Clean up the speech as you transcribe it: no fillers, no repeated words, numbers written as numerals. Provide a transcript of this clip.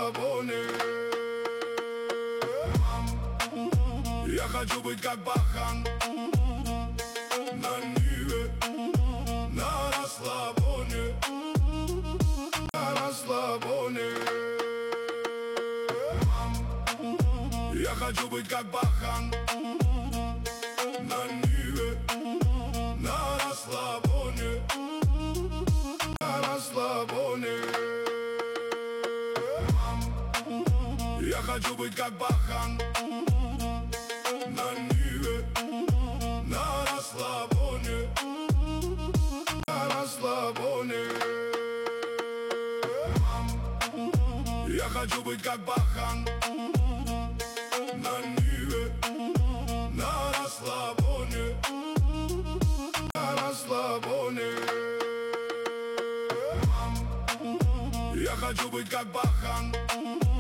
расслабоне. Я хочу быть как Бахан на Ниве, на расслабоне, на расслабоне. Я хочу быть как Бахан на Ниве, на расслабоне, на расслабоне. Я хочу быть как Бахан на Ниве, на расслабоне, на расслабоне. Я хочу быть как Бахан на Ниве, на расслабоне, на расслабоне. Я хочу быть как Бахан